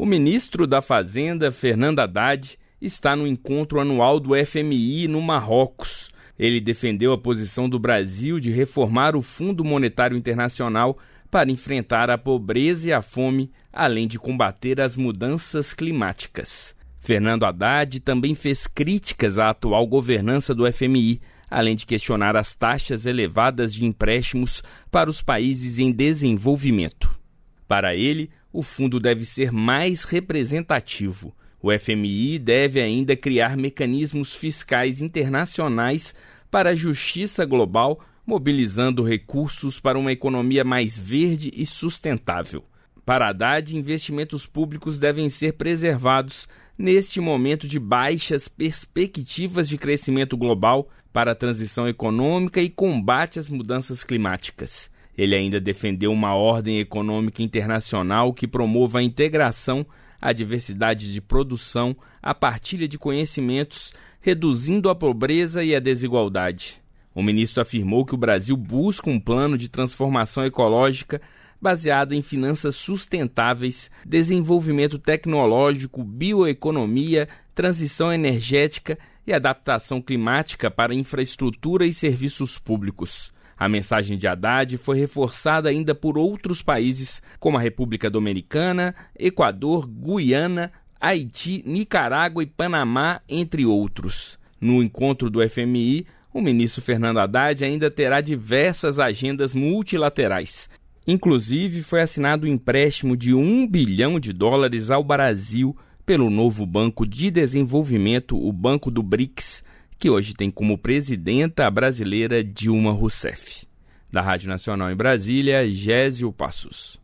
O ministro da Fazenda, Fernando Haddad, está no encontro anual do FMI no Marrocos. Ele defendeu a posição do Brasil de reformar o Fundo Monetário Internacional para enfrentar a pobreza e a fome, além de combater as mudanças climáticas. Fernando Haddad também fez críticas à atual governança do FMI, além de questionar as taxas elevadas de empréstimos para os países em desenvolvimento. Para ele, o fundo deve ser mais representativo. O FMI deve ainda criar mecanismos fiscais internacionais para a justiça global, mobilizando recursos para uma economia mais verde e sustentável. Para Haddad, investimentos públicos devem ser preservados neste momento de baixas perspectivas de crescimento global para a transição econômica e combate às mudanças climáticas. Ele ainda defendeu uma ordem econômica internacional que promova a integração, a diversidade de produção, a partilha de conhecimentos, reduzindo a pobreza e a desigualdade. O ministro afirmou que o Brasil busca um plano de transformação ecológica baseado em finanças sustentáveis, desenvolvimento tecnológico, bioeconomia, transição energética e adaptação climática para infraestrutura e serviços públicos. A mensagem de Haddad foi reforçada ainda por outros países, como a República Dominicana, Equador, Guiana, Haiti, Nicarágua e Panamá, entre outros. No encontro do FMI, o ministro Fernando Haddad ainda terá diversas agendas multilaterais. Inclusive, foi assinado um empréstimo de US$1 bilhão ao Brasil pelo novo Banco de Desenvolvimento, o Banco do BRICS, que hoje tem como presidenta a brasileira Dilma Rousseff. Da Rádio Nacional em Brasília, Gésio Passos.